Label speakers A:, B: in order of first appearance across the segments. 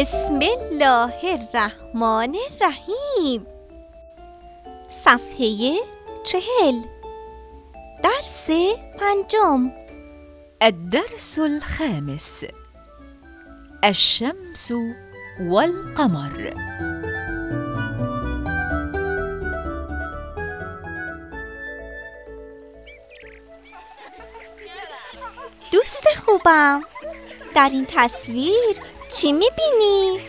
A: بسم الله الرحمن الرحیم. صفحه 40. درس 5.
B: الدرس الخامس. الشمس والقمر.
A: دوست خوبم، در این تصویر چی می‌بینی؟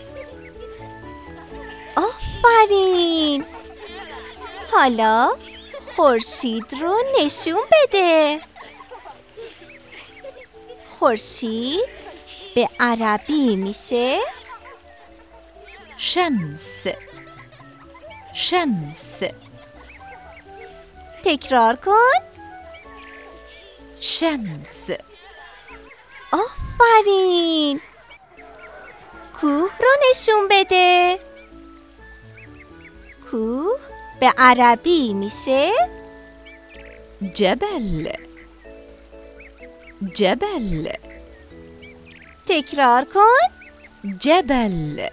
A: آفرین! حالا خورشید رو نشون بده. خورشید به عربی میشه
B: شمس. شمس.
A: تکرار کن.
B: شمس.
A: آفرین! کوه رو نشون بده. کوه به عربی میشه
B: جبل. جبل.
A: تکرار کن.
B: جبل.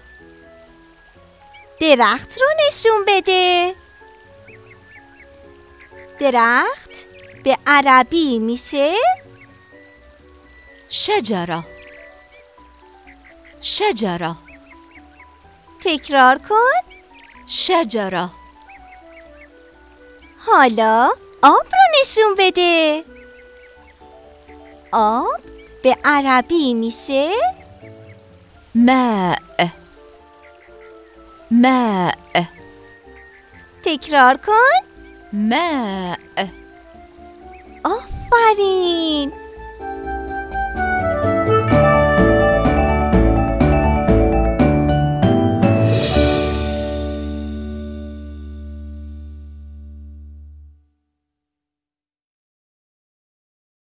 A: درخت رو نشون بده. درخت به عربی میشه
B: شجرة. شجرة.
A: تکرار کن.
B: شجرة.
A: حالا آب رو نشون بده. آب به عربی میشه
B: ماء. ماء.
A: تکرار کن.
B: ماء.
A: آفرین!